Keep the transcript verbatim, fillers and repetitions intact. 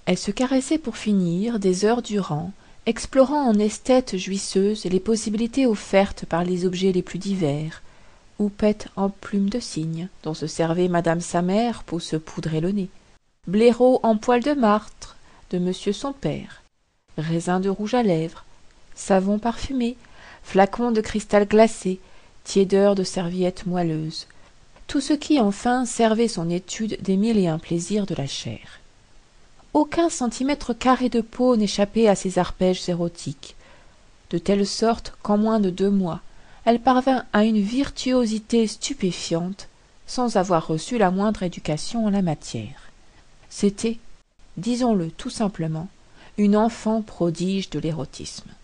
Elle se caressait pour finir des heures durant, explorant en esthète jouisseuse les possibilités offertes par les objets les plus divers, houppette en plume de cygne, dont se servait madame sa mère pour se poudrer le nez, blaireau en poil de martre de monsieur son père, raisin de rouge à lèvres, savon parfumé, flacon de cristal glacé, tiédeur de serviettes moelleuses, tout ce qui enfin servait son étude des mille et un plaisirs de la chair. Aucun centimètre carré de peau n'échappait à ces arpèges érotiques, de telle sorte qu'en moins de deux mois elle parvint à une virtuosité stupéfiante sans avoir reçu la moindre éducation en la matière. C'était, disons-le tout simplement, une enfant prodige de l'érotisme.